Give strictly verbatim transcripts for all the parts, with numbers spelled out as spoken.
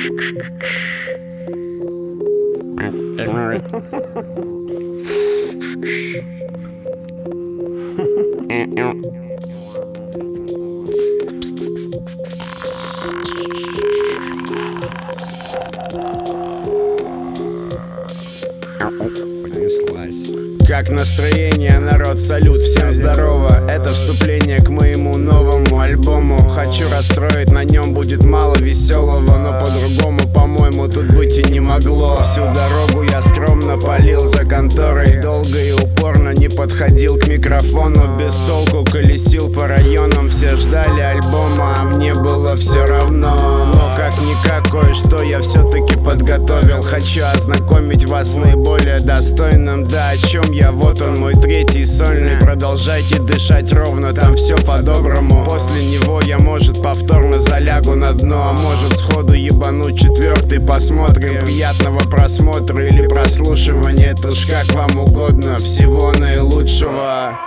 Как настроение, народ, салют, всем здорово. Это вступление к моему новому альбому. Хочу расстроить, на нем будет мало веселого, но по-другому, по-моему, тут быть и не могло. Всю дорогу я скромно палил за конторой, долго и упорно не подходил к микрофону. Без толку колесил по районам, все ждали альбома, а мне было все равно. Но как-никак кое-что я все-таки подготовил. Хочу ознакомить вас с наиболее достойным. Да, о чем я, вот он, мой третий сольный. Продолжайте дышать ровно, там все по-доброму. После него я, может, повторно залягу на дно, а может, сходу ебануть четвертый. Посмотрим, приятного просмотра или прослушивания, это уж как вам угодно. Всего наилучшего.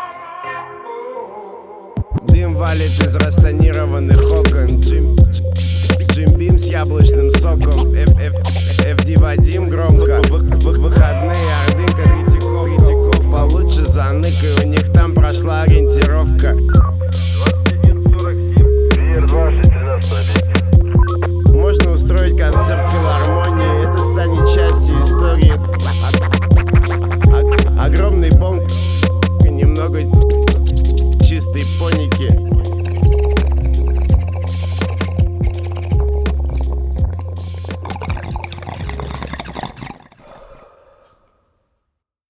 Дым валит из растонированных окон. Джим, Джим Бим с яблочным соком. эф ди Вадим громко. В, в, выходные ордынка критиков, критиков получше заныкай. У них там прошла